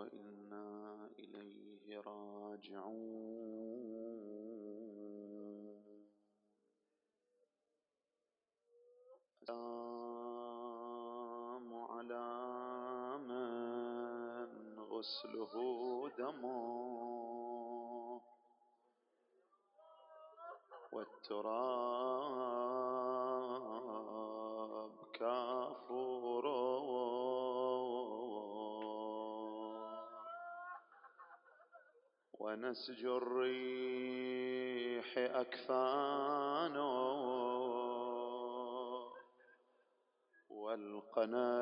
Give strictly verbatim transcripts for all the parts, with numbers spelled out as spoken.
وإنا إليه راجعون. السلام على من غسله دمه والتراب كافوره ونسج الريح أكفانه والقنا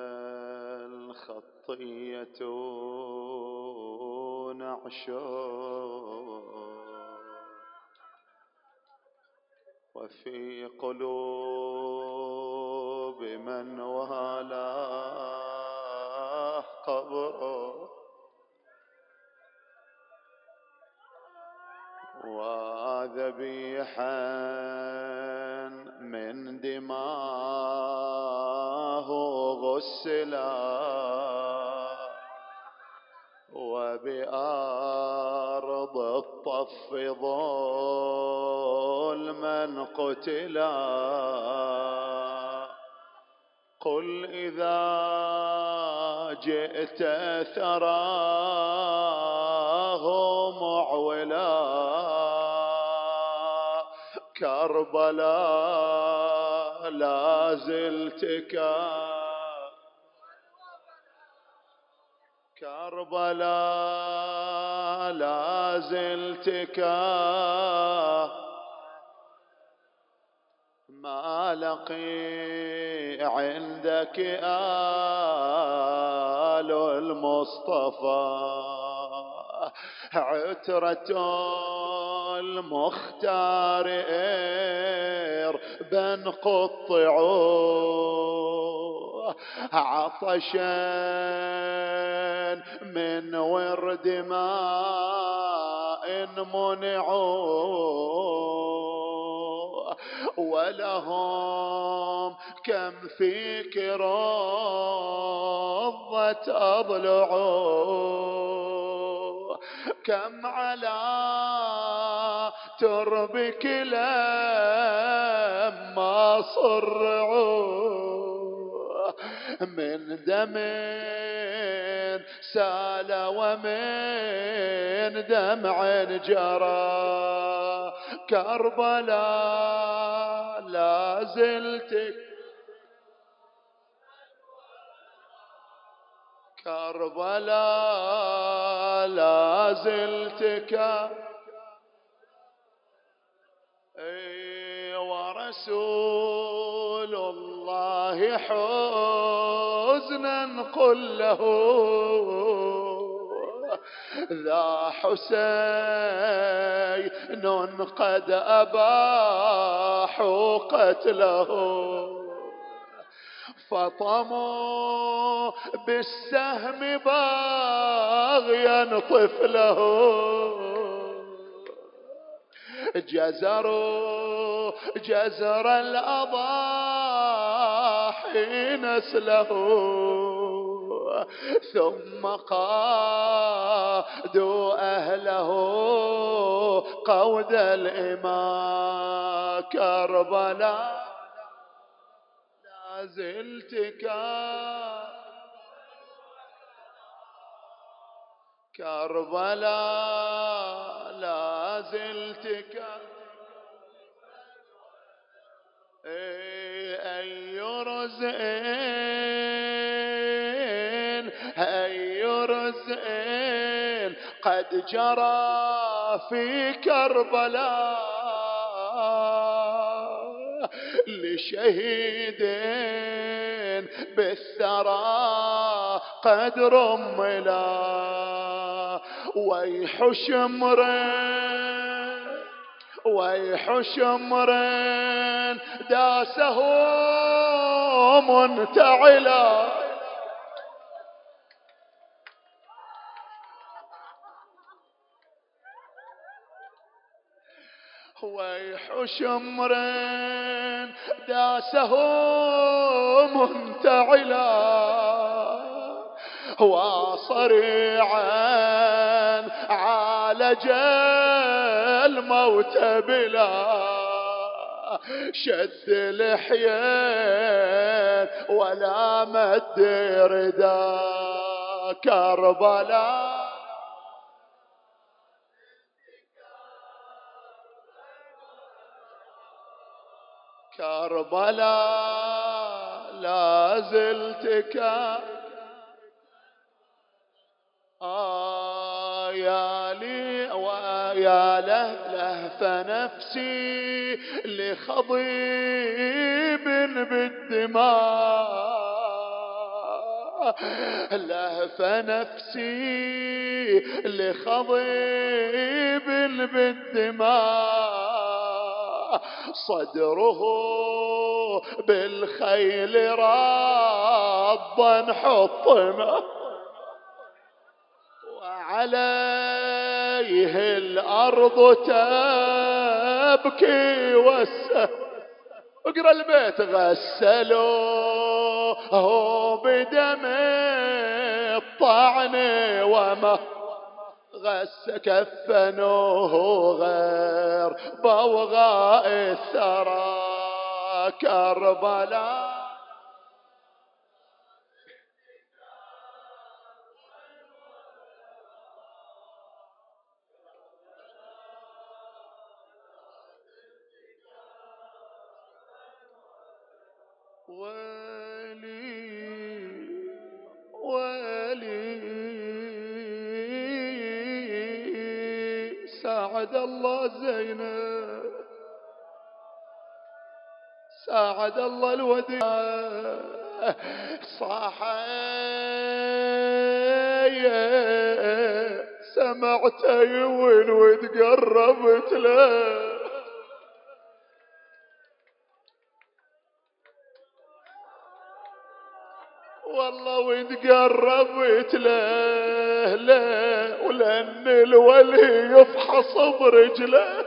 الخطية نعشه وفي قلوب من والاه قبره وذبيحا من دماه غسلا وبأرض الطف ظلما قتلا. قل إذا جئت ثراه معولا كربلاء لا زلتك كربلاء لا زلتك ما لقي عندك آل المصطفى عترة المختار بن قطعوا عطشا من ورد ماء منعوا ولهم كم فيك رضت أضلعوا كم على تربك لما صرعوا من دم سال ومن دمع جرى كربلاء لا زلتك كربلاء لا زلتك اي ورسول الله حزنا قل له ذا حسين قد أباحوا قتله فطموا بالسهم باغيا طفله جزروا جزر الأضاحي نسله ثم قادوا أهله قود الإماء كربلاء لا زلتك كربلاء لا زلتك أي رزء أي رزء قد جرى في كربلاء لشهيد بالثرى قد رملا ويح شمر ويح شمر داسه منتعلا ويح شمر داسه منتعلا وصريعا عالج الموت بلا شد لحيين ولا مد ردا كربلاء كربلاء لا زلت كا آه يا لي ويا له لهف نفسي لخضيب بالدماء لهف نفسي لخضيب بالدماء صدره بالخيل راضا حطمه وعليه الأرض تبكي والسه اقرأ البيت غسلوه بدم الطعن وما غس كفنوه غير بوغاء الثرى كربلاء ويلي ويلي ساعد الله زينب ساعد الله الوديع صاحي سمعت يون وتقربت له والله وتقربت له له ولأن الولي يفحص برجله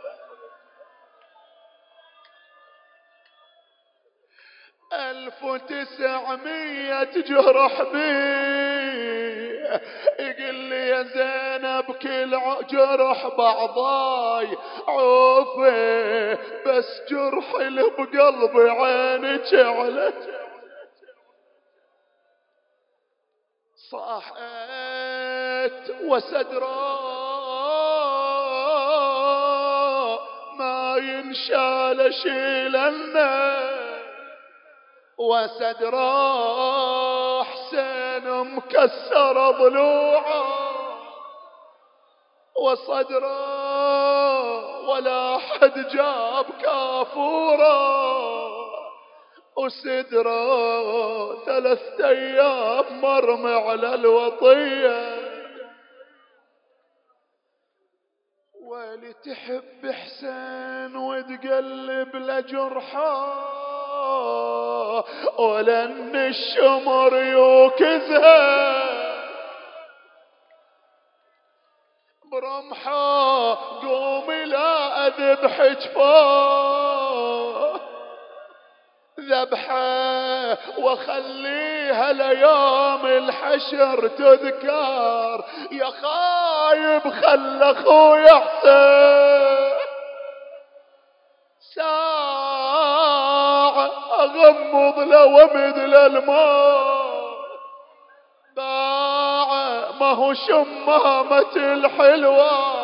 ألف وتسعمية جرح بيه يقول لي يا زينب كل جرح بعضاي عوفي بس جرح اللي بقلبي عينك علت صاحت وسدرا ما ينشال شيلنا وسدرا حسين مكسر ضلوعه وصدرا ولا حد جاب كافوره وسدرا ثلاثة ايام مرمي على الوطية ويلي تحب حسين وتقلب لجرحه ولن الشمر يوكزها برمحه قومي لا اذبح جفاه ذبحه وخليها ليوم الحشر تذكر يا خايب خل اخويا حسين ساعة اغمض له وامد للموت باع ما هو شمامة الحلوة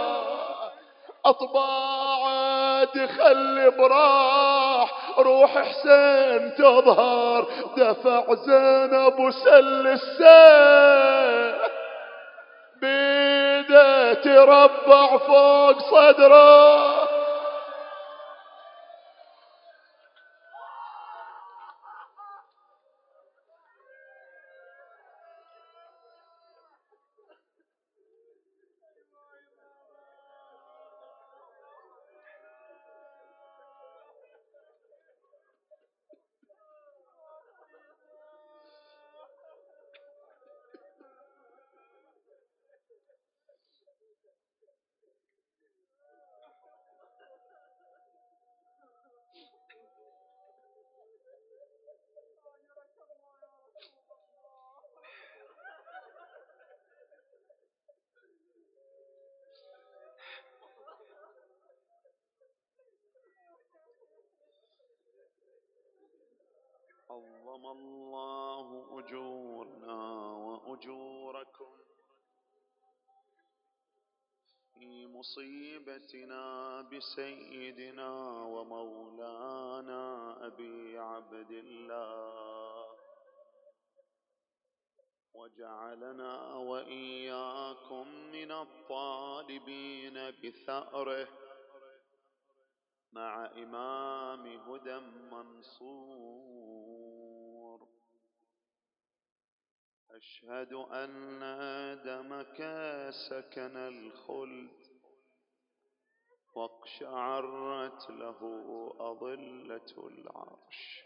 اطباعه تخلي براح روح حسين تظهر دفع زينب وسل السيف بيده تربع فوق صدره عظم الله أجورنا وأجوركم في مصيبتنا بسيدنا ومولانا أبي عبد الله، وجعلنا وإياكم من الطالبين بثأره مع إمام هدى منصور. أشهد أن دمك سكن الخلد واقشعرت له أضلة العرش.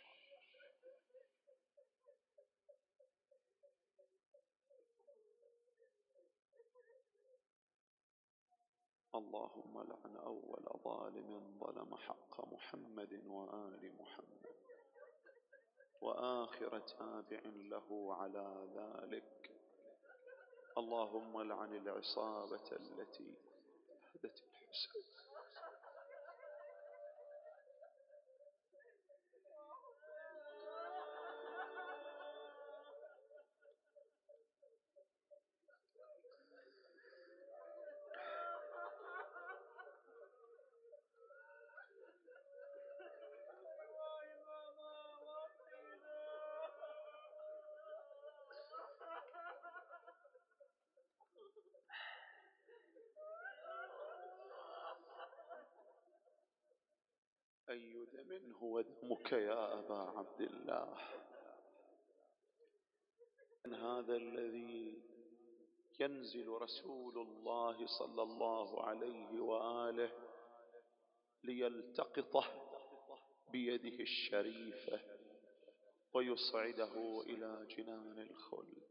اللهم لعن أول ظالم ظلم حق محمد وآل محمد، وآخر تابع له على ذلك. اللهم لعن العصابة التي أهدت الحسين. أي دم هو دمك يا أبا عبد الله؟ من هذا الذي ينزل رسول الله صلى الله عليه وآله ليلتقطه بيده الشريفة ويصعده إلى جنان الخلد.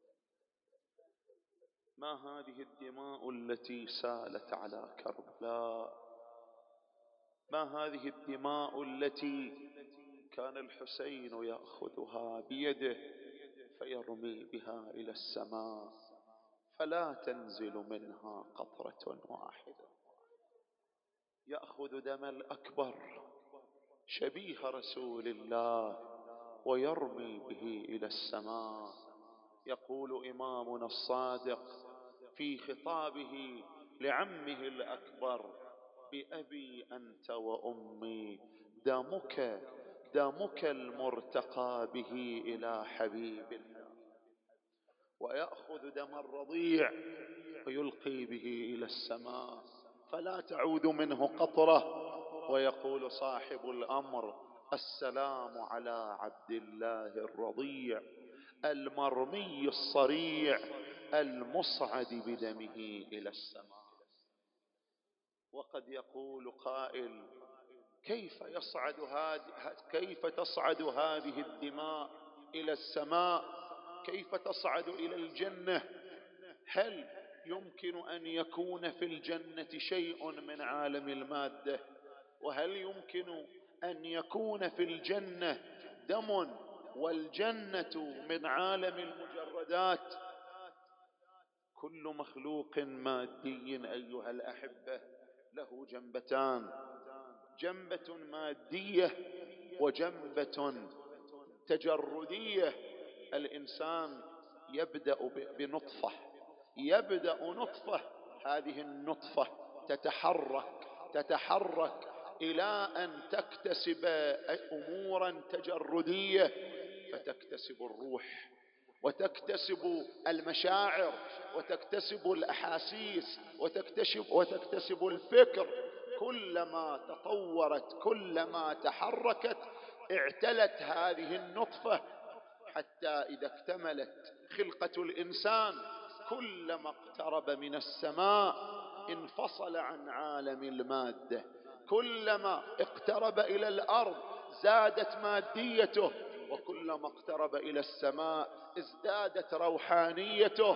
ما هذه الدماء التي سالت على كربلاء؟ ما هذه الدماء التي كان الحسين يأخذها بيده فيرمي بها إلى السماء فلا تنزل منها قطرة واحدة؟ يأخذ دم الأكبر شبيه رسول الله ويرمي به إلى السماء. يقول إمامنا الصادق في خطابه لعمه الأكبر: بأبي أنت وأمي دمك دمك المرتقى به إلى حبيب الله. ويأخذ دم الرضيع ويلقي به إلى السماء فلا تعود منه قطرة. ويقول صاحب الأمر: السلام على عبد الله الرضيع المرمي الصريع المصعد بدمه إلى السماء. وقد يقول قائل: كيف يصعد هذه كيف تصعد هذه الدماء إلى السماء؟ كيف تصعد إلى الجنة؟ هل يمكن أن يكون في الجنة شيء من عالم المادة؟ وهل يمكن أن يكون في الجنة دم والجنة من عالم المجردات؟ كل مخلوق مادي أيها الأحبة له جنبتان: جنبة مادية وجنبة تجردية. الإنسان يبدأ بنطفة يبدأ نطفة هذه النطفة تتحرك تتحرك إلى أن تكتسب أمورا تجردية، فتكتسب الروح وتكتسب المشاعر وتكتسب الأحاسيس وتكتسب, وتكتسب الفكر. كلما تطورت كلما تحركت اعتلت هذه النطفة، حتى إذا اكتملت خلقة الإنسان كلما اقترب من السماء انفصل عن عالم المادة، كلما اقترب إلى الأرض زادت ماديته، وكلما اقترب إلى السماء ازدادت روحانيته.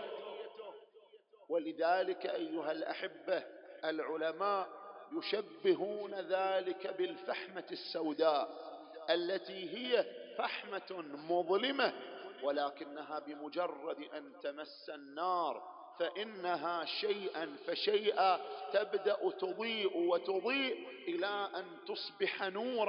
ولذلك أيها الأحبة العلماء يشبهون ذلك بالفحمة السوداء التي هي فحمة مظلمة، ولكنها بمجرد أن تمس النار فإنها شيئا فشيئا تبدأ تضيء وتضيء إلى أن تصبح نورا.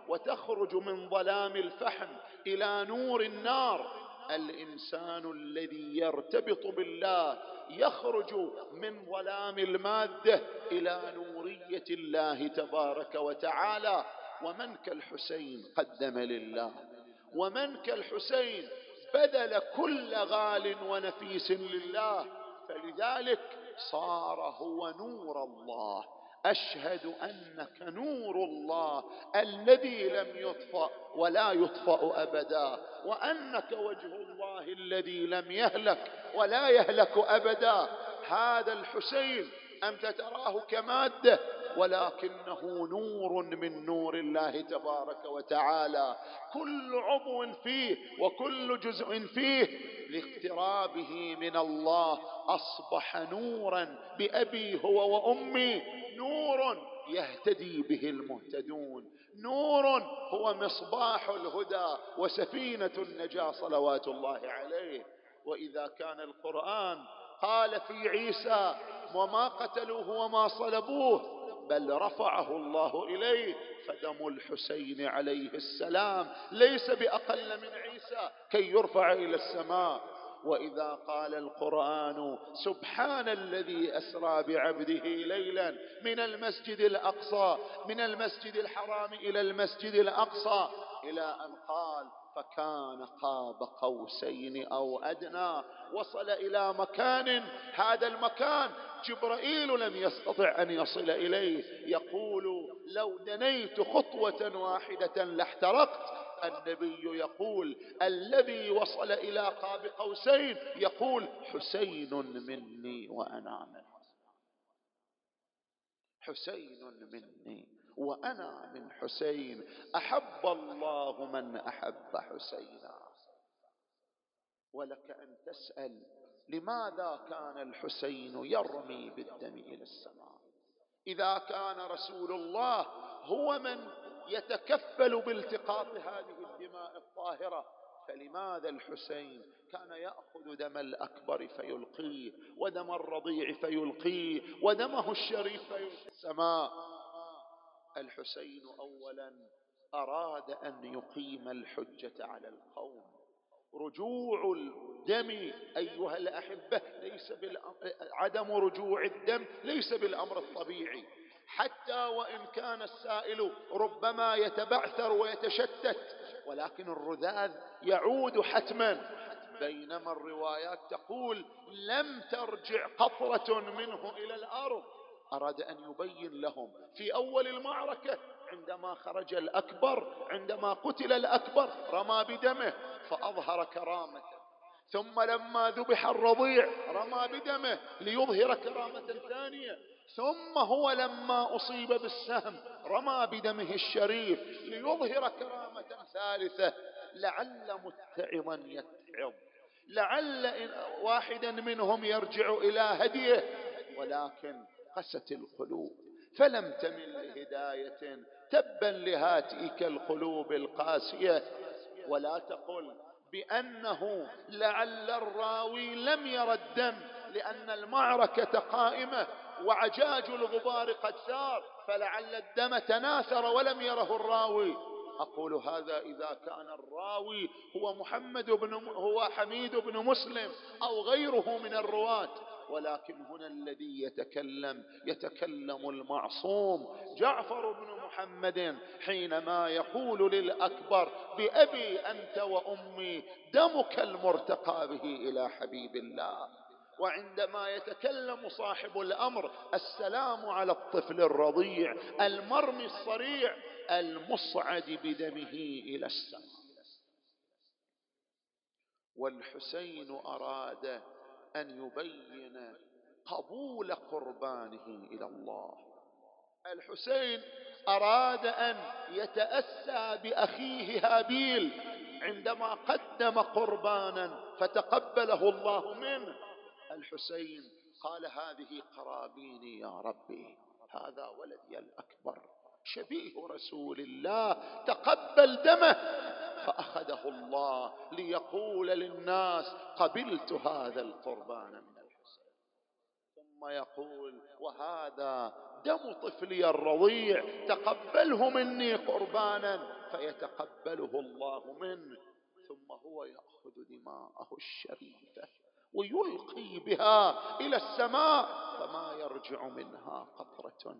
وتخرج من ظلام الفحم إلى نور النار. الإنسان الذي يرتبط بالله يخرج من ظلام المادة إلى نورية الله تبارك وتعالى. ومن كالحسين قدم لله، ومن كالحسين بذل كل غال ونفيس لله، فلذلك صار هو نور الله. أشهد أنك نور الله الذي لم يطفأ ولا يطفأ أبدا، وأنك وجه الله الذي لم يهلك ولا يهلك أبدا. هذا الحسين أنت تراه كمادة، ولكنه نور من نور الله تبارك وتعالى. كل عضو فيه وكل جزء فيه لاقترابه من الله أصبح نورا بأبي هو وأمي، نور يهتدي به المهتدون، نور هو مصباح الهدى وسفينة النجاة صلوات الله عليه. وإذا كان القرآن قال في عيسى وما قتلوه وما صلبوه بل رفعه الله إليه، فدم الحسين عليه السلام ليس بأقل من عيسى كي يرفع إلى السماء. وإذا قال القرآن سبحان الذي أسرى بعبده ليلا من المسجد الأقصى من المسجد الحرام إلى المسجد الأقصى، إلى أن قال فكان قاب قوسين أو أدنى، وصل إلى مكان، هذا المكان جبرائيل لم يستطع أن يصل إليه. يقول لو دنيت خطوة واحدة لاحترقت. النبي يقول الذي وصل إلى قاب قوسين يقول حسين مني وأنا من حسين مني وأنا من حسين، أحب الله من أحب حسينا. ولك أن تسأل لماذا كان الحسين يرمي بالدم إلى السماء؟ إذا كان رسول الله هو من يتكفل بالتقاط هذه الدماء الطاهرة، فلماذا الحسين كان يأخذ دم الأكبر فيلقيه، ودم الرضيع فيلقيه، ودمه الشريف فيلقيه السماء؟ الحسين أولا أراد أن يقيم الحجة على القوم. رجوع الدم أيها الأحبة ليس بالأمر، عدم رجوع الدم ليس بالأمر الطبيعي، حتى وإن كان السائل ربما يتبعثر ويتشتت، ولكن الرذاذ يعود حتما. بينما الروايات تقول لم ترجع قطرة منه إلى الأرض. أراد أن يبين لهم في أول المعركة عندما خرج الأكبر، عندما قتل الأكبر رمى بدمه فأظهر كرامة، ثم لما ذبح الرضيع رمى بدمه ليظهر كرامة ثانية، ثم هو لما أصيب بالسهم رمى بدمه الشريف ليظهر كرامة ثالثة. لعل متعظا يتعظ، لعل واحدا منهم يرجع إلى هديه، ولكن قست القلوب فلم تمل لهداية. تبا لهاتئك القلوب القاسية. ولا تقل بأنه لعل الراوي لم ير الدم، لأن المعركة قائمة وعجاج الغبار قد سار، فلعل الدم تناثر ولم يره الراوي. أقول هذا إذا كان الراوي هو محمد بن هو حميد بن مسلم أو غيره من الرواة، ولكن هنا الذي يتكلم يتكلم المعصوم جعفر بن محمد حينما يقول للأكبر بأبي أنت وأمي دمك المرتقى به إلى حبيب الله. وعندما يتكلم صاحب الأمر السلام على الطفل الرضيع المرمي الصريع المصعد بدمه إلى السماء. والحسين أراد أن يبين قبول قربانه إلى الله. الحسين أراد أن يتأسى بأخيه هابيل عندما قدم قربانا فتقبله الله منه. الحسين قال هذه قرابيني يا ربي، هذا ولدي الأكبر شبيه رسول الله، تقبل دمه. فأخذه الله ليقول للناس قبلت هذا القربان من الحسين. ثم ثم يقول وهذا دم طفلي الرضيع تقبله مني قربانا، فيتقبله الله منه، ثم هو يأخذ دماءه الشريفة ويلقي بها إلى السماء فما يرجع منها قطرة.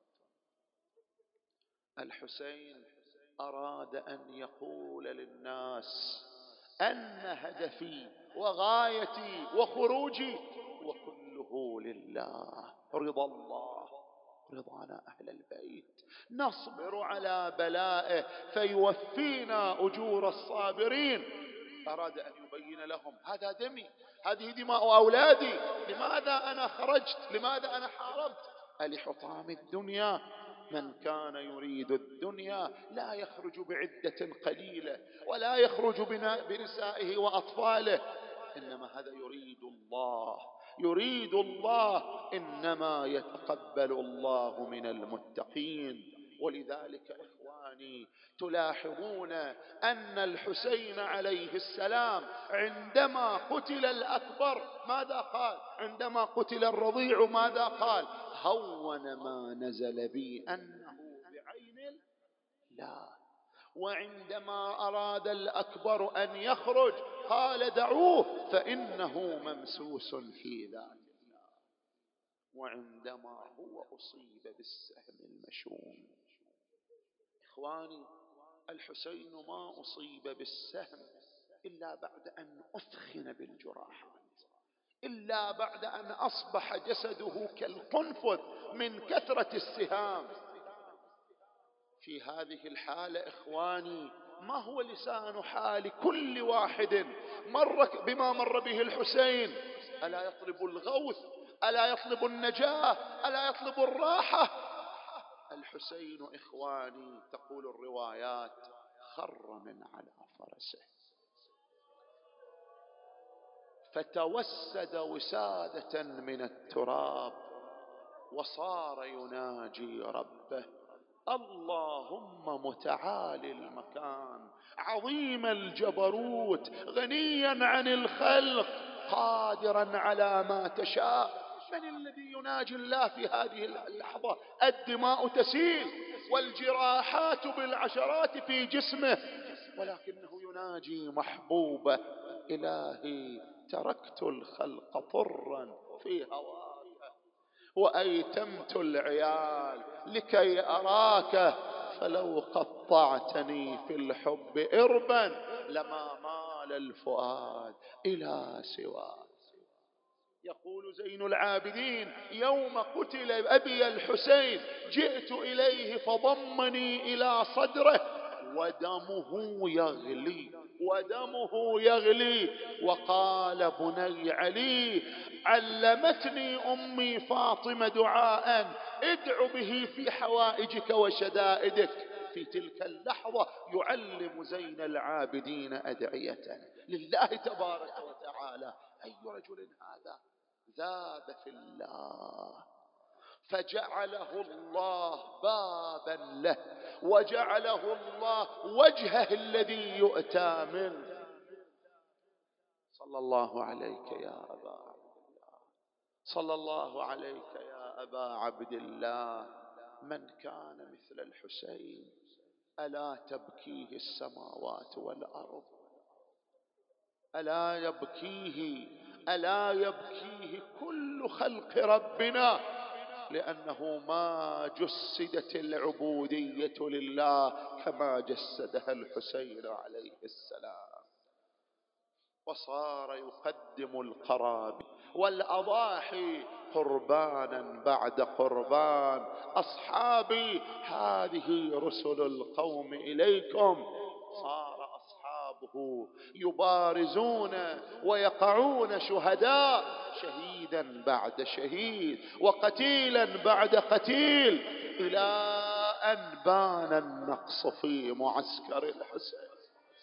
الحسين أراد أن يقول للناس أن هدفي وغايتي وخروجي وكله لله، رضا الله، رضانا أهل البيت، نصبر على بلائه فيوفينا أجور الصابرين. أراد أن يبين لهم هذا دمي، هذه دماء أولادي، لماذا أنا خرجت، لماذا أنا حاربت؟ ألحطام الدنيا؟ من كان يريد الدنيا لا يخرج بعدة قليلة ولا يخرج بنسائه وأطفاله، إنما هذا يريد الله، يريد الله، إنما يتقبل الله من المتقين. ولذلك إخواني تلاحظون أن الحسين عليه السلام عندما قتل الأكبر ماذا قال؟ عندما قتل الرضيع ماذا قال؟ هون ما نزل بي أنه بعين الله. وعندما أراد الأكبر أن يخرج قال دعوه فإنه ممسوس في ذات الله. وعندما هو أصيب بالسهم المشوم، إخواني الحسين ما أصيب بالسهم إلا بعد أن أثخن بالجراحات، إلا بعد أن أصبح جسده كالقنفذ من كثرة السهام. في هذه الحالة إخواني ما هو لسان حال كل واحد مر بما مر به الحسين؟ ألا يطلب الغوث؟ ألا يطلب النجاة؟ ألا يطلب الراحة؟ الحسين إخواني تقول الروايات خر من على فرسه فتوسد وسادة من التراب وصار يناجي ربه اللهم متعالي المكان عظيم الجبروت غنيا عن الخلق قادرا على ما تشاء. من الذي يناجي الله في هذه اللحظة؟ الدماء تسيل والجراحات بالعشرات في جسمه، ولكنه يناجي محبوبه إلهي تركت الخلق طرا في هواك وأيتمت العيال لكي أراك، فلو قطعتني في الحب إربا لما مال الفؤاد إلى سواك. يقول زين العابدين يوم قتل أبي الحسين جئت إليه فضمني إلى صدره ودمه يغلي ودمه يغلي وقال بني علي علمتني أمي فاطمة دعاء ادع به في حوائجك وشدائدك. في تلك اللحظة يعلم زين العابدين أدعية لله تبارك وتعالى. أي رجل هذا؟ ذاب في الله فجعله الله بابا له وجعله الله وجهه الذي يؤتى منه. صلى الله عليك يا أبا عبد الله، صلى الله عليك يا أبا عبد الله. من كان مثل الحسين ألا تبكيه السماوات والأرض؟ ألا يبكيه ألا يبكيه كل خلق ربنا؟ لأنه ما جسدت العبودية لله كما جسدها الحسين عليه السلام. وصار يقدم القرابين والأضاحي قربانا بعد قربان. أصحابي هذه رسل القوم إليكم. صار أصحابه يبارزون ويقعون شهداء، شهيدا بعد شهيد وقتيلا بعد قتيل، إلى أن بان النقص في معسكر الحسين.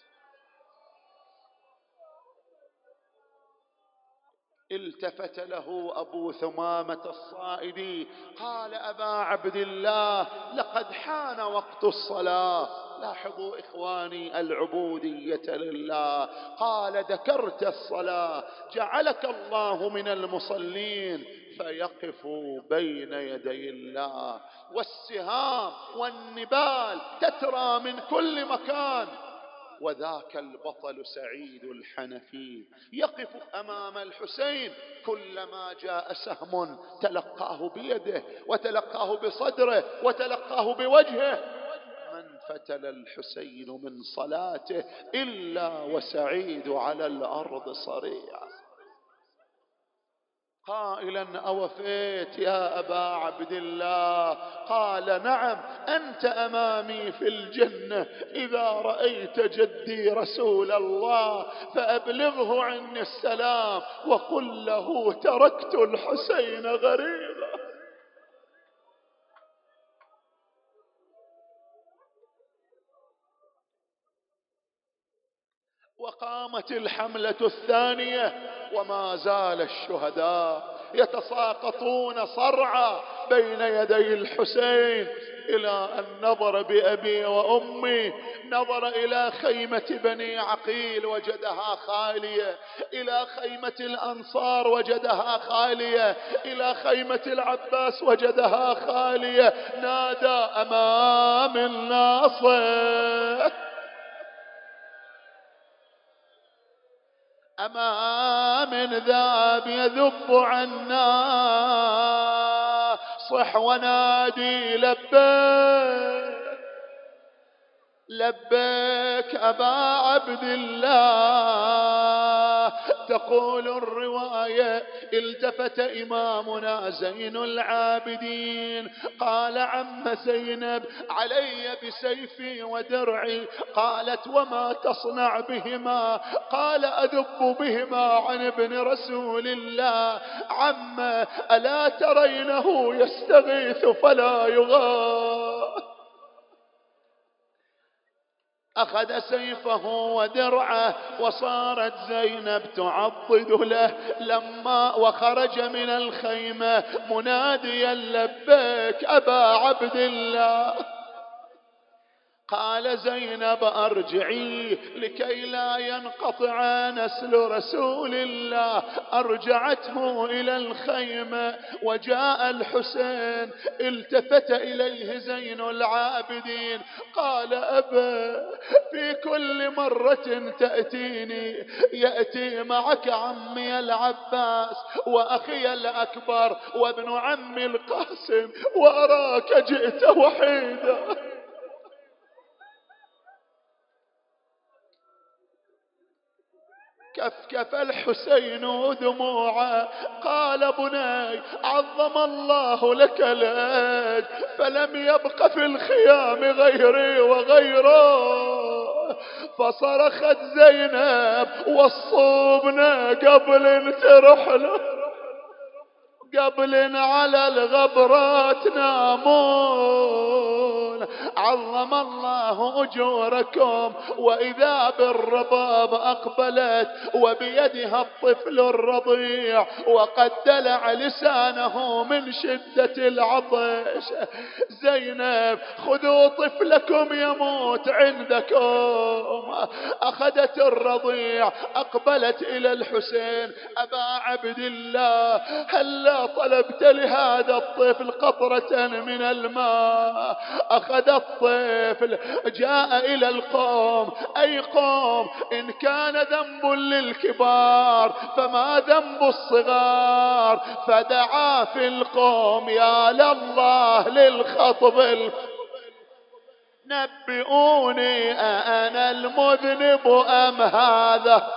التفت له أبو ثمامة الصائدي قال أبا عبد الله لقد حان وقت الصلاة لاحظوا إخواني العبودية لله. قال ذكرت الصلاة جعلك الله من المصلين فيقفوا بين يدي الله، والسهام والنبال تترى من كل مكان، وذاك البطل سعيد الحنفي يقف أمام الحسين، كلما جاء سهم تلقاه بيده وتلقاه بصدره وتلقاه بوجهه. من فتل الحسين من صلاته إلا وسعيد على الأرض صريع، قائلا أوفيت يا أبا عبد الله؟ قال نعم، أنت أمامي في الجنة، إذا رأيت جدي رسول الله فأبلغه عني السلام وقل له تركت الحسين غريبا. وقامت الحملة الثانية، وما زال الشهداء يتساقطون صرعى بين يدي الحسين، إلى أن نظر بأبي وأمي، نظر إلى خيمة بني عقيل وجدها خالية، إلى خيمة الأنصار وجدها خالية، إلى خيمة العباس وجدها خالية. نادى أمام الناصر، أمام ذاب يذب عنا، صح ونادي لبيك لبيك أبا عبد الله. تقول الرواية التفت إمامنا زين العابدين قال عم زينب علي بسيفي ودرعي. قالت وما تصنع بهما؟ قال أذب بهما عن ابن رسول الله. عم ألا ترينه يستغيث فلا يغاث؟ أخذ سيفه ودرعه وصارت زينب تعضد له لما وخرج من الخيمة مناديا لبيك أبا عبد الله. قال زينب أرجعي لكي لا ينقطع نسل رسول الله. أرجعته إلى الخيمة وجاء الحسين، التفت إليه زين العابدين قال أبا في كل مرة تأتيني يأتي معك عمي العباس وأخي الأكبر وابن عمي القاسم، وأراك جئت وحيدا. كفكف الحسين دموعا قال بني عظم الله لك الأجر، فلم يبق في الخيام غيري وغيره. فصرخت زينب وصوبنا قبل ترحله، قبل على الغبرات نامون، عظم الله أجوركم. وإذا بالرباب أقبلت وبيدها الطفل الرضيع وقد دلع لسانه من شدة العطش. زينب خذوا طفلكم يموت عندكم. أخذت الرضيع أقبلت إلى الحسين أبا عبد الله هلا طلبت لهذا الطفل قطرة من الماء؟ أخذ الطفل جاء إلى القوم، أي قوم إن كان ذنب للكبار فما ذنب الصغار؟ فدعا في القوم يا لله للخطب الف نبئوني أأنا المذنب أم هذا؟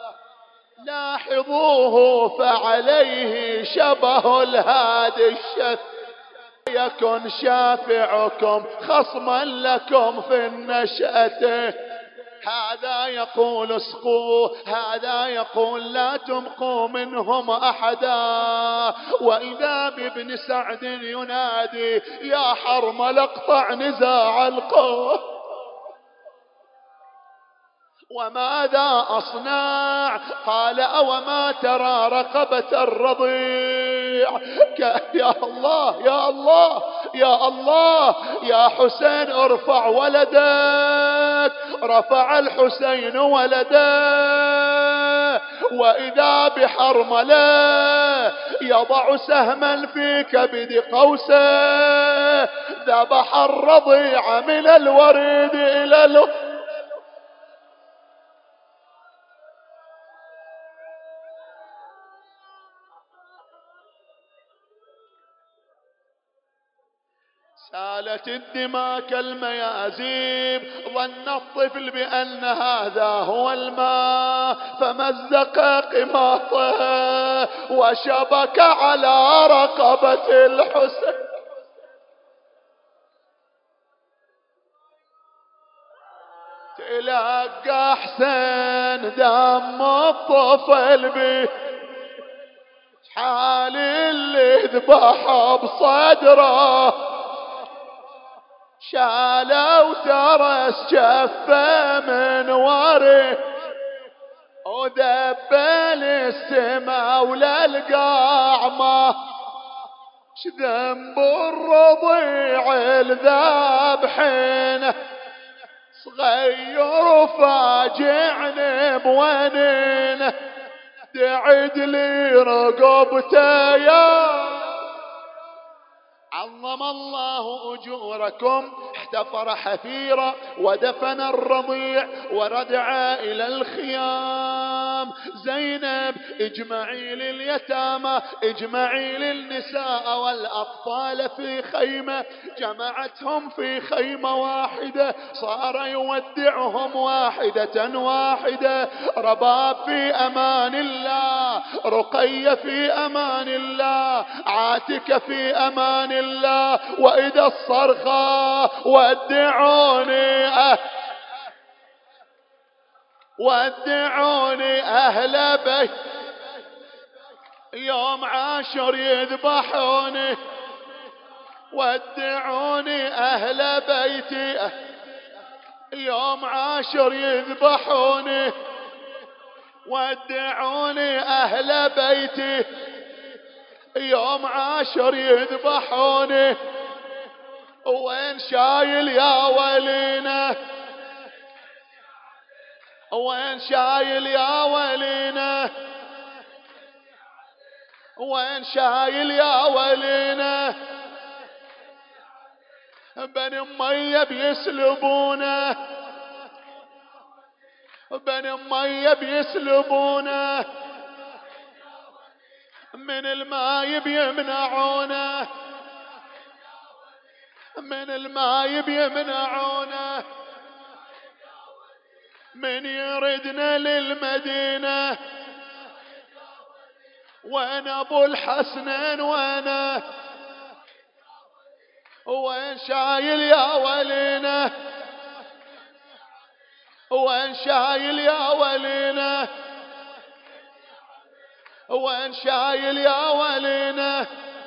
لاحظوه فعليه شبه الهادي الشف، يكن شافعكم خصما لكم في النشأة. هذا يقول اسقوا، هذا يقول لا تبقوا منهم أحدا. وإذا بابن سعد ينادي يا حرمل اقطع نزاع القوم. وماذا أصنع؟ قال أوما ترى رقبة الرضيع؟ يا الله يا الله، يا الله يا حسين ارفع ولدك. رفع الحسين ولده وإذا بحرملة يضع سهما في كبد قوسه، ذبح الرضيع من الوريد إلى ال سالت الدماء كالميازيب، ظن الطفل بأن هذا هو الماء، فمزق قماطه وشبك على رقبة الحسين. تلقى حسين دم الطفل به، حال اللي ذبح بصدره، شالوا ترس جفه من وري وذبل السما وللقاع، ما شذنب الرضيع الذابحين، صغير فاجعني بونين، تعد لي رقبته يا عظم الله أجوركم. احتفر حفيرا ودفن الرضيع وردع إلى الخيام. زينب اجمعي لليتامى، اجمعي للنساء والأطفال في خيمة، جمعتهم في خيمة واحدة، صار يودعهم واحدة واحدة. رباب في أمان الله، رقية في أمان الله، عاتكة في أمان الله. وإذا الصرخة ودعوني أه ودعوني أهل بيت، يوم عاشر يذبحوني، ودعوني أهل بيتي، يوم عاشر يذبحوني، ودعوني أهل بيتي، يوم عاشر يذبحوني. وين شايل يا ولينا، وين شايل يا ولينا، وين شايل يا ولينا. بني أمية بيسلبونه، بني أمية بيسلبونه، من الماء بيمنعونه، من الماء بيمنعونه. من يردنا للمدينة، وين ابو الحسنين، وين وين شايل يا ولينا، وين شايل يا ولينا، وين شايل يا ولينا.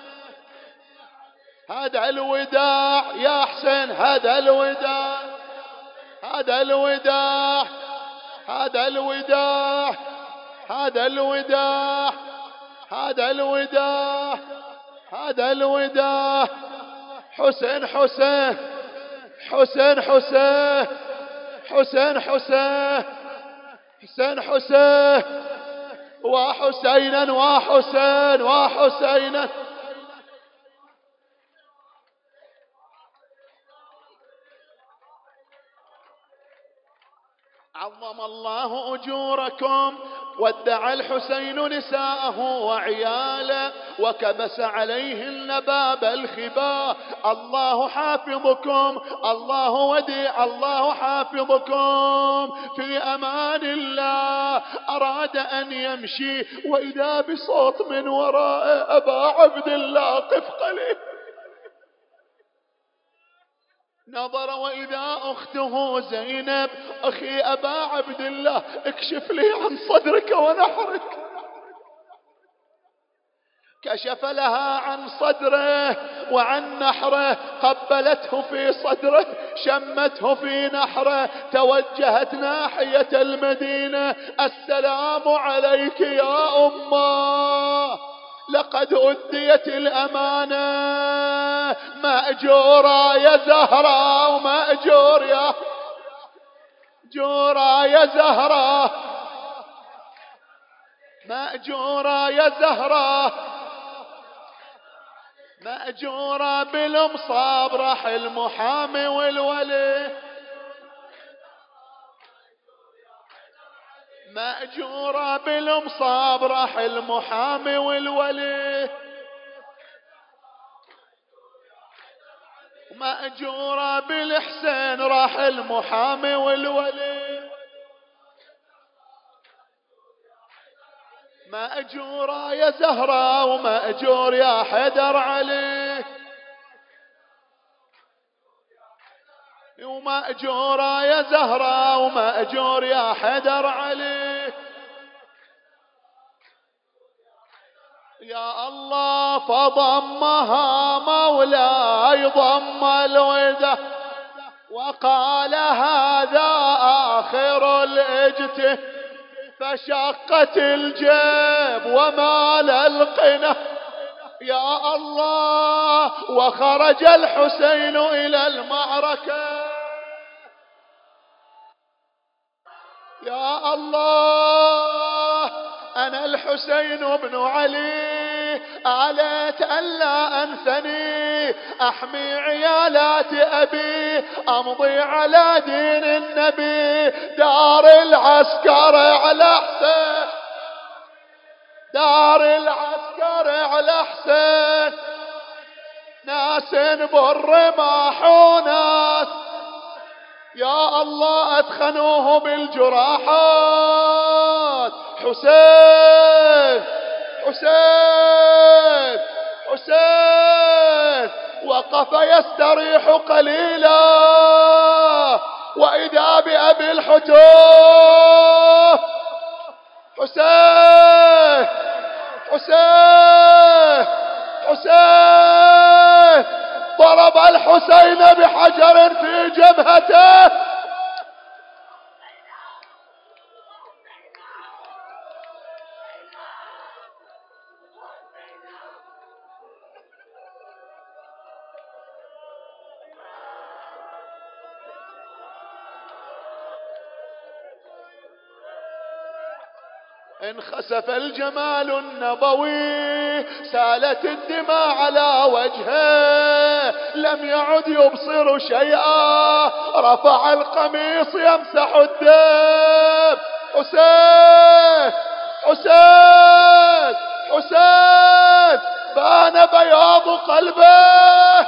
هذا الوداع يا حسين، هذا الوداع، هذا الوداع، هذا الوداع، هذا الوداع، هذا الوداع، هذا الوداع. حسين حسين حسين حسين حسين حسين حسين حسين وحسينا وحسين وحسينا. عظم الله أجوركم. ودع الحسين نساءه وعياله وكبس عليهن باب الخباء. الله حافظكم، الله وديع، الله حافظكم في أمان الله. أراد أن يمشي وإذا بصوت من وراء أبا عبد الله قف قليل. نظر وإذا أخته زينب، أخي أبا عبد الله اكشف لي عن صدرك ونحرك. كشف لها عن صدره وعن نحره، قبلته في صدره، شمته في نحره، توجهت ناحية المدينة. السلام عليك يا أمه، لقد أديت الأمانة، مأجورة يا زهراء ومأجور يا مأجورة يا زهراء مأجورة يا زهراء مأجورة بالمصاب راح المحامي والولي مأجورة بالمصاب راح المحامي والولي مأجورة بالحسين راح المحامي والولي مأجورة يا زهراء ومأجور يا حيدر علي ومأجورة يا زهراء ومأجور يا حيدر علي يا الله فضمها مولاي ضم الودة وقال هذا آخر الإجته فشقت الجيب ومال القنا يا الله وخرج الحسين إلى المعركة يا الله أنا الحسين بن علي أعلت ألا أنثني أحمي عيالات أبي أمضي على دين النبي دار العسكر على حسين دار العسكر على حسين ناس بالرماح وناس يا الله أدخنوه بالجراحات حسين حسين حسين وقف يستريح قليلا وإذا بأبي الحتوف حسين حسين حسين ضرب الحسين بحجر في جبهته انخسف الجمال النبوي سالت الدماء على وجهه لم يعد يبصر شيئا رفع القميص يمسح الدم حسين حسين حسين بان بياض قلبه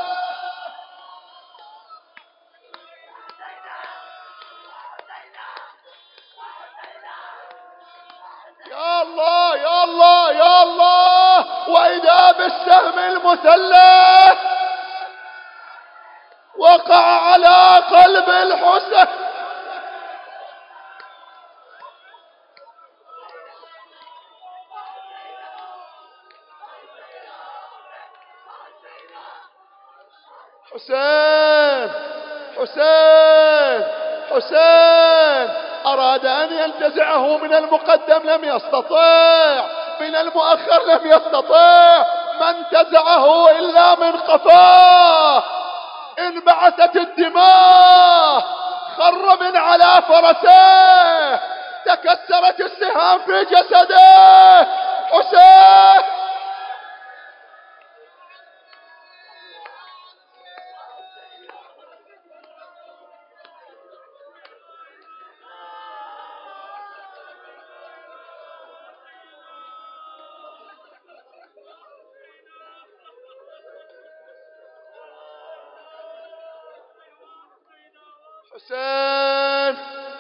يا الله يا الله يا الله وإذا بالسهم المثلث وقع على قلب الحسين حسين حسين حسين أراد أن ينتزعه من المقدم لم يستطيع من المؤخر لم يستطيع ما انتزعه إلا من قفاه انبعثت الدماء خر من على فرسه تكسرت السهام في جسده حسين حسين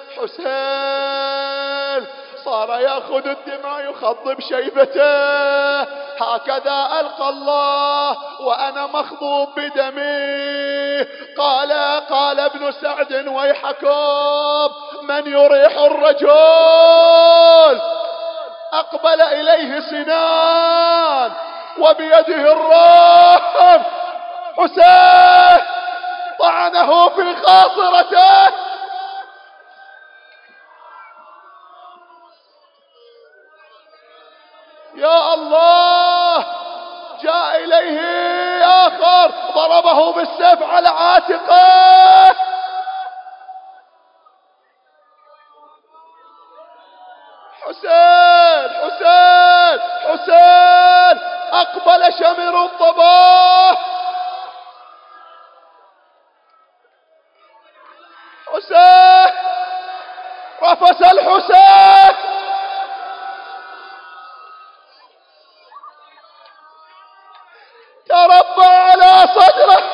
حسين صار يأخذ الدماء يخضب شيبته هكذا ألقى الله وأنا مخضوب بدمي قال قال ابن سعد ويحكم من يريح الرجل أقبل إليه سنان وبيده الرحم حسين طعنه في خاصرته يا الله جاء إليه آخر عمر ضربه بالسيف على عاتقه. حسين حسين حسين أقبل شمر الضباح. حسين رفس الحسين تربى على صدره.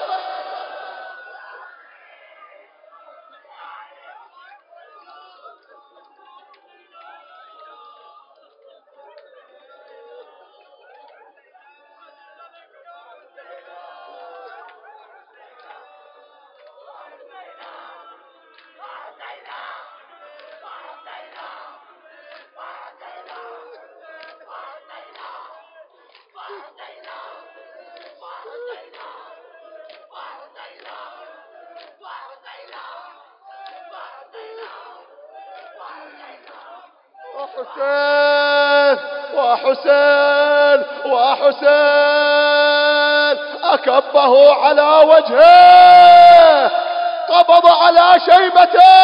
وحسين وحسين وحسين أكبه على وجهه، قبض على شيبته،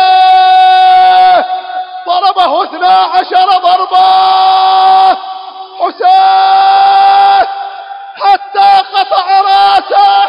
ضربه اثنا عشر ضربة حسين حتى قطع راسه.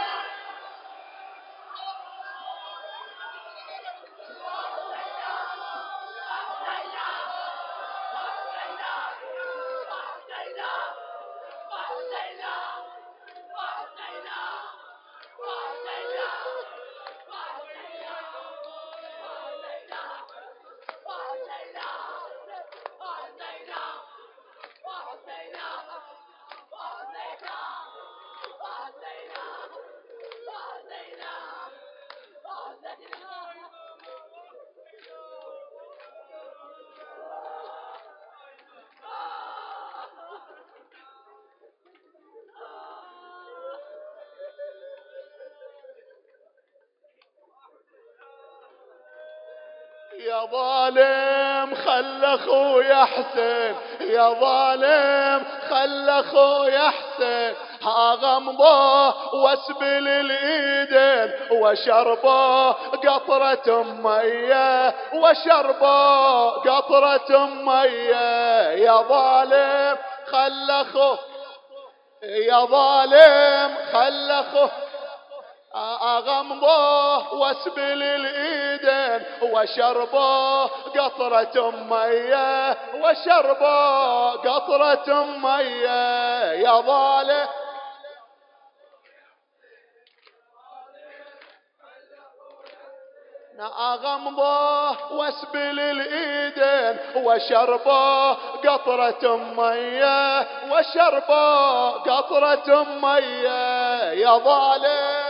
يا ظالم خل اخويا حسين، يا ظالم خل اخويا حسين، ها غمضه واسبل الايدين وشربه قطرة مية، وشربه قطرة مية. يا ظالم خل اخوه، يا ظالم خل اخوه، أغمضه واسبل الإيدين وشربه قطرة مية، وشربه قطرة مية. يا ظالم أغمضه واسبل الإيدين وشربه قطرة مية، وشربه قطرة مية. يا ظالم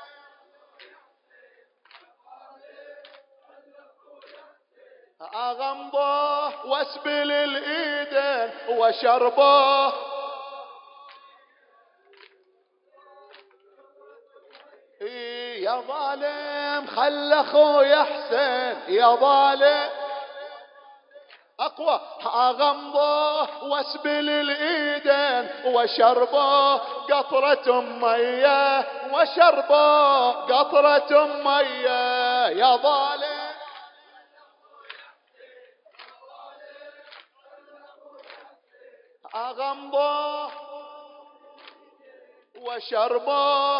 أغمضه واسبل الإيدين وشربه، يا ظالم خل اخويا حسين، يا ظالم اقوى. اغمضه واسبل الايدين وشربه قطرة مية، وشربه قطرة مية. يا ظالم اغمضه وشربه،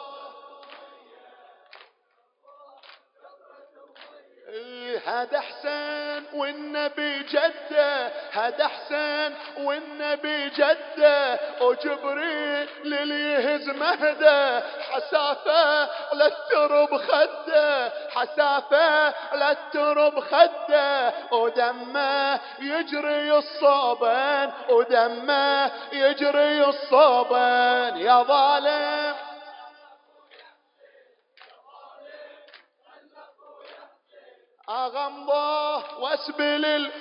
هذا حسين والنبي جده، هذا حسين والنبي جده، وجبريل اللي يهز مهده، حسافه على الترب خده، حسافه على الترب خده، ودمه يجري الصوبان، ودمه يجري الصوبان. يا ظالم أغمضه واسبل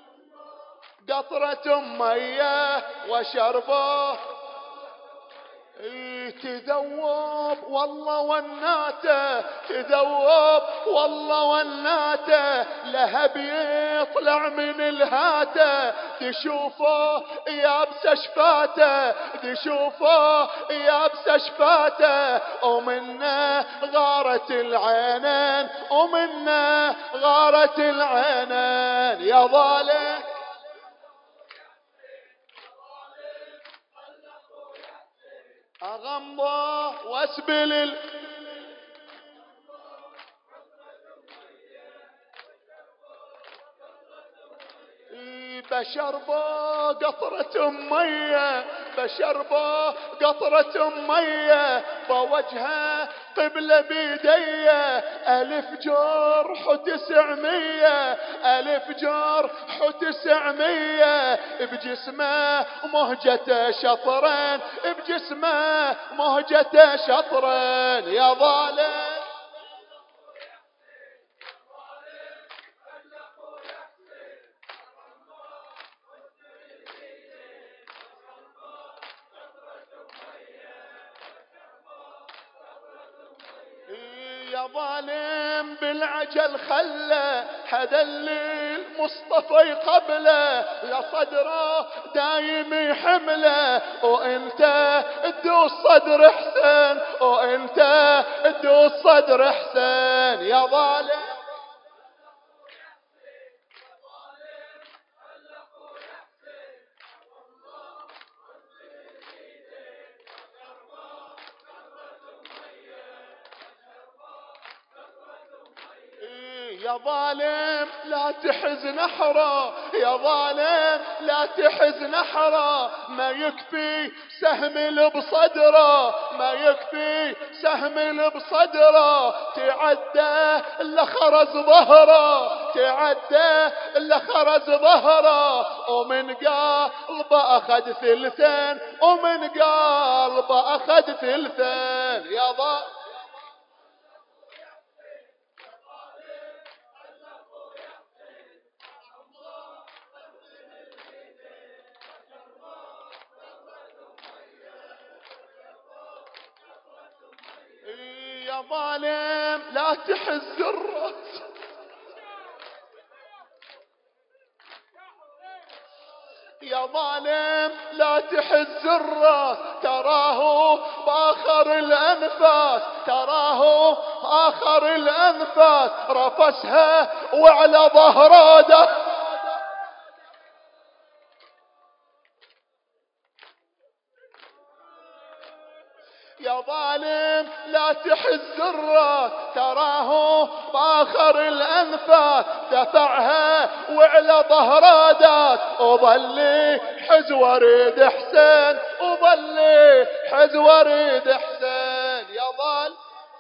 قطرة مية وشربه، تذوب والله وناته، تذوب والله وناته، لهب يطلع من الهاته، تشوفه يابس شفاته، تشوفه يابس شفاته، ومنه غارت العينين، ومنه غارت العينين. يا ظالم أغمضه واسبل ال... بشربه قطرة مية، بشربه قطرة مية، بوجهه قبلة بيديه، ألف جرح وتسعمية، ألف جرح وتسعمية، بجسمه مهجته شطرين، بجسمه مهجته شطرين. يا ظالم يا ظالم بالعجل خله، حدا اللي المصطفى قبله، لصدره دايم يحمله، وانت تدوس صدر حسين، وانت تدوس صدر حسين. يا ظالم يا ظالم لا تحز نحره، يا ظالم لا تحز نحره، ما يكفي سهم اللي بصدره، ما يكفي سهم اللي بصدره، تعدى اللي خرز ظهره، تعدى اللي خرز ظهره، ومن قلبه أخذ ثلثين، ومن قلبه أخذ ثلثين. يا ظالم يا ظالم لا تحز الراس، يا ظالم لا تحز الراس، تراه باخر الانفاس، تراه اخر الانفاس، رفسها وعلى ظهره ده. يا ظالم لا تحز الراس، تراه باخر الانفاس، دفعها وعلى ظهره داس، وظلي حز وريد حسين، وظلي حز وريد حسين. يا ظالم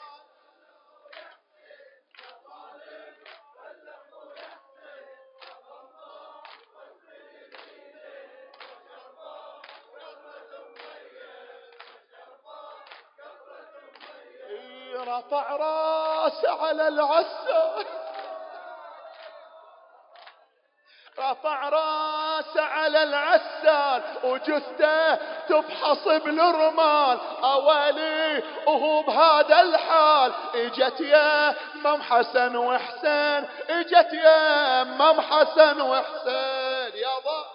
رفع راس على العسى، رفع راس على العسال، وجثته تفحص بالرمال، اوالي وهو بهذا الحال، اجت يا مم حسن وحسين، اجت يا مم حسن وحسين. يا ظالم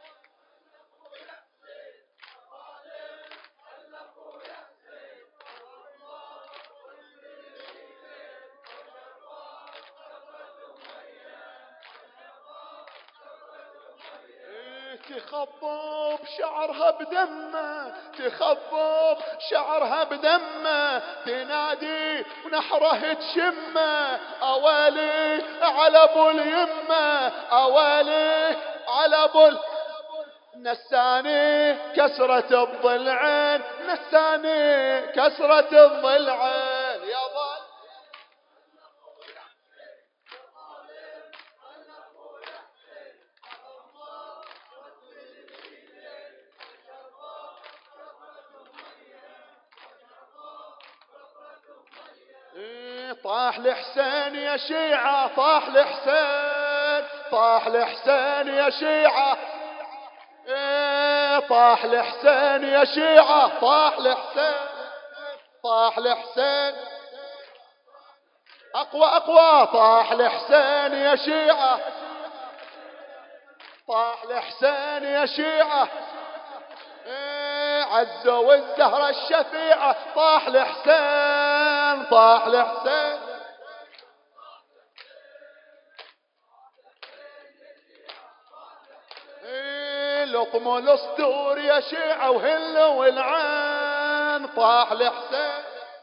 تخضب شعرها بدمه، تخضب شعرها بدمه، تنادي ونحره تشمه، اوالي على ابو اليمه، اوالي على ابو نساني كسرة الضلعين، نساني كسرة الضلعين. يا ظالم طاح الحسين يا شيعة، طاح الحسين، طاح الحسين يا شيعة، طاح الحسين يا شيعة، طاح الحسين، طاح الحسين، أقوى أقوى، طاح الحسين يا شيعة، طاح الحسين يا شيعة، عزوا الزهرة الشفيعة، طاح الحسين، طاح الحسين. لطم الاسطور يا شيعة وهلوا العين، طاح الحسين.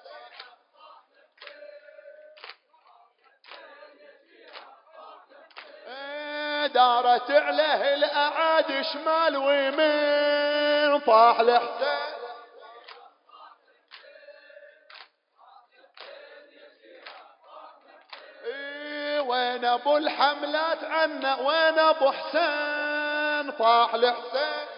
دارت عليه الاعادي شمال ويمين، طاح الحسين. وين ابو الحملات عنا، وين ابو حسين، طاح الحسين.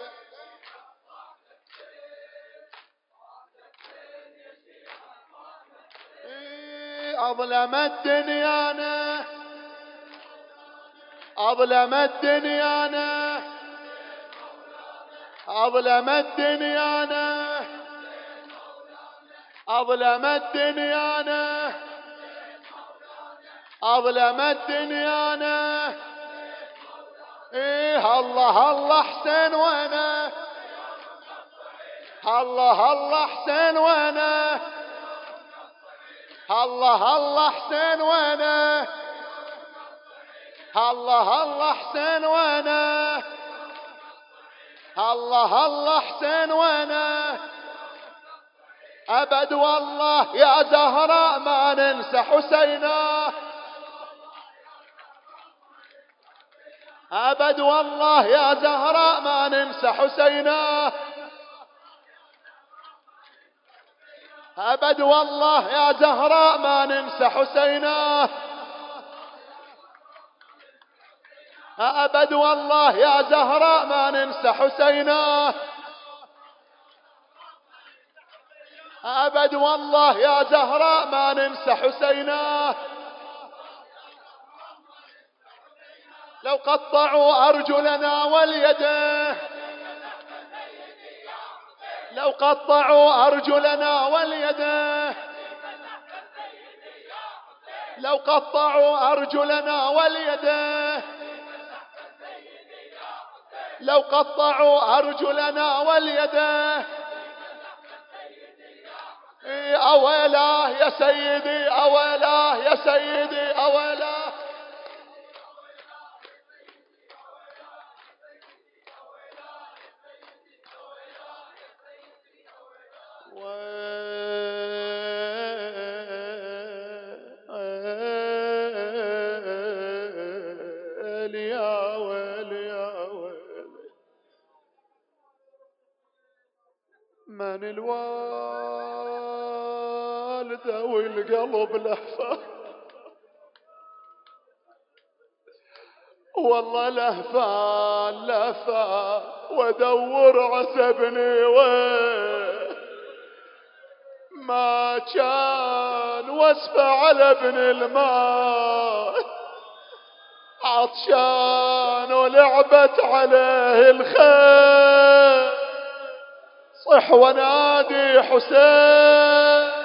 اظلمت دنيانا، اظلمت دنيانا، اظلمت دنيانا، اظلمت دنيانا، اظلمت دنيانا. ايه الله الله حسين وانا، الله الله حسين وانا، الله الله حسين وانا، الله الله حسين وانا، الله الله حسين وانا. ابد والله يا زهراء ما ننسى حسينا، ابد والله يا زهراء ما ننسى حسينا، ابد والله يا زهراء ما ننسى حسينا، ابد والله يا زهراء ما ننسى حسينا، ابد والله يا زهراء ما ننسى حسينا. لو قطعوا ارجلنا واليدين، لو قطعوا ارجلنا واليدين، لو قطعوا ارجلنا واليدين، لو قطعوا ارجلنا واليدين. اويلاه يا سيدي، اويلاه يا سيدي، اويلاه. ويل يا ويل يا ويل، من الوالدة والقلب لهفة، والله لهفة لهفة وادور عسبني وين ما كان واسفة على ابن الماء، عطشان ولعبت عليه الخيل، صح ونادي حسين.